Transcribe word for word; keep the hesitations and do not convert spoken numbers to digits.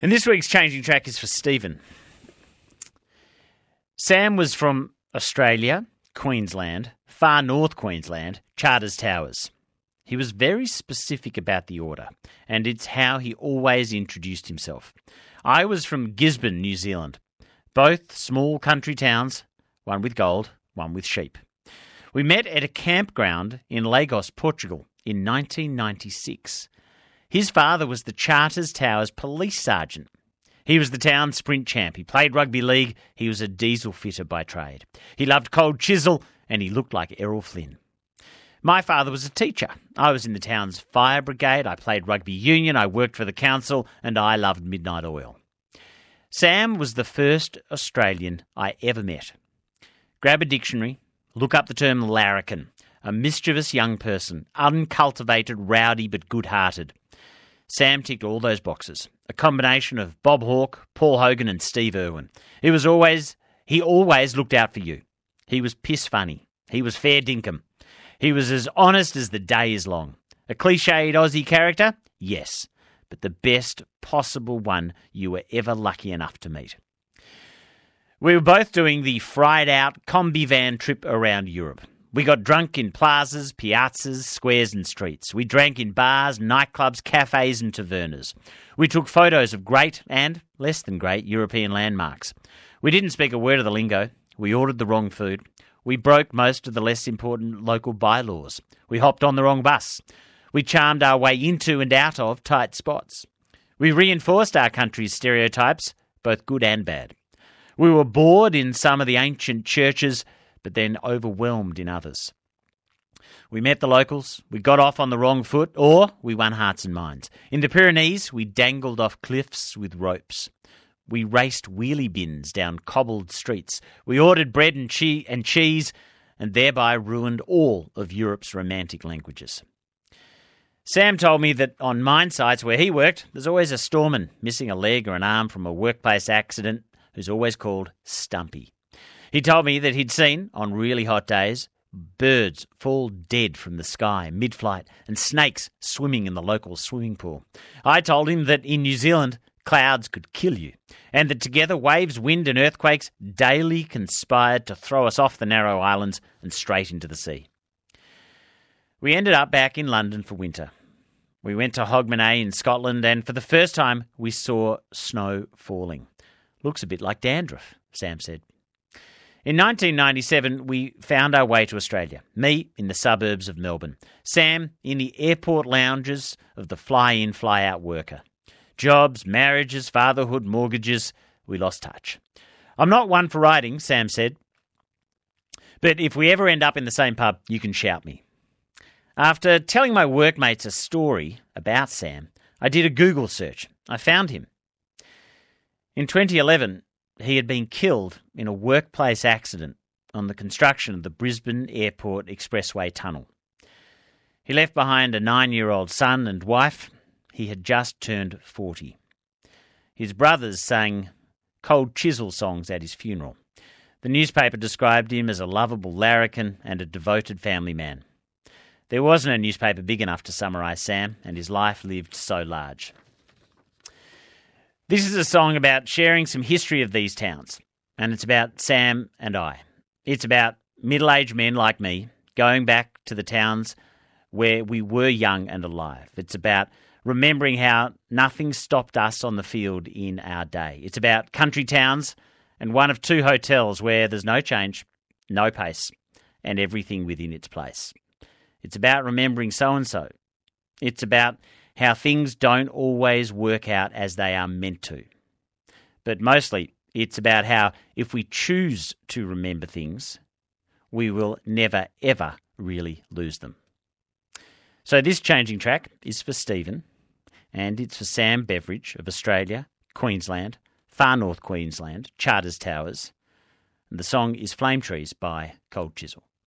And this week's Changing Track is for Stephen. Sam was from Australia, Queensland, far north Queensland, Charters Towers. He was very specific about the order, and it's how he always introduced himself. I was from Gisborne, New Zealand. Both small country towns, one with gold, one with sheep. We met at a campground in Lagos, Portugal, in nineteen ninety-six. His father was the Charters Towers police sergeant. He was the town sprint champ. He played rugby league. He was a diesel fitter by trade. He loved cold chisel, and he looked like Errol Flynn. My father was a teacher. I was in the town's fire brigade. I played rugby union. I worked for the council, and I loved midnight oil. Sam was the first Australian I ever met. Grab a dictionary, look up the term larrikin, a mischievous young person, uncultivated, rowdy but good-hearted. Sam ticked all those boxes. A combination of Bob Hawke, Paul Hogan and Steve Irwin. He was always, he always looked out for you. He was piss funny. He was fair dinkum. He was as honest as the day is long. A cliched Aussie character? Yes, but the best possible one you were ever lucky enough to meet. We were both doing the fried-out combi van trip around Europe. We got drunk in plazas, piazzas, squares and streets. We drank in bars, nightclubs, cafes and tavernas. We took photos of great and less than great European landmarks. We didn't speak a word of the lingo. We ordered the wrong food. We broke most of the less important local bylaws. We hopped on the wrong bus. We charmed our way into and out of tight spots. We reinforced our country's stereotypes, both good and bad. We were bored in some of the ancient churches, but then overwhelmed in others. We met the locals, we got off on the wrong foot, or we won hearts and minds. In the Pyrenees, we dangled off cliffs with ropes. We raced wheelie bins down cobbled streets. We ordered bread and, che- and cheese, and thereby ruined all of Europe's romantic languages. Sam told me that on mine sites where he worked, there's always a storeman missing a leg or an arm from a workplace accident who's always called Stumpy. He told me that he'd seen, on really hot days, birds fall dead from the sky mid-flight and snakes swimming in the local swimming pool. I told him that in New Zealand, clouds could kill you, and that together waves, wind and earthquakes daily conspired to throw us off the narrow islands and straight into the sea. We ended up back in London for winter. We went to Hogmanay in Scotland, and for the first time we saw snow falling. Looks a bit like dandruff, Sam said. In nineteen ninety-seven, we found our way to Australia. Me in the suburbs of Melbourne. Sam in the airport lounges of the fly-in, fly-out worker. Jobs, marriages, fatherhood, mortgages. We lost touch. I'm not one for writing, Sam said. But if we ever end up in the same pub, you can shout me. After telling my workmates a story about Sam, I did a Google search. I found him. In twenty eleven, he had been killed in a workplace accident on the construction of the Brisbane Airport Expressway tunnel. He left behind a nine-year-old son and wife. He had just turned forty. His brothers sang cold chisel songs at his funeral. The newspaper described him as a lovable larrikin and a devoted family man. There wasn't a newspaper big enough to summarise Sam, and his life lived so large. This is a song about sharing some history of these towns, and it's about Sam and I. It's about middle-aged men like me going back to the towns where we were young and alive. It's about remembering how nothing stopped us on the field in our day. It's about country towns and one of two hotels where there's no change, no pace, and everything within its place. It's about remembering so-and-so. It's about how things don't always work out as they are meant to. But mostly, it's about how if we choose to remember things, we will never, ever really lose them. So this changing track is for Stephen, and it's for Sam Beveridge of Australia, Queensland, far north Queensland, Charters Towers. And the song is Flame Trees by Cold Chisel.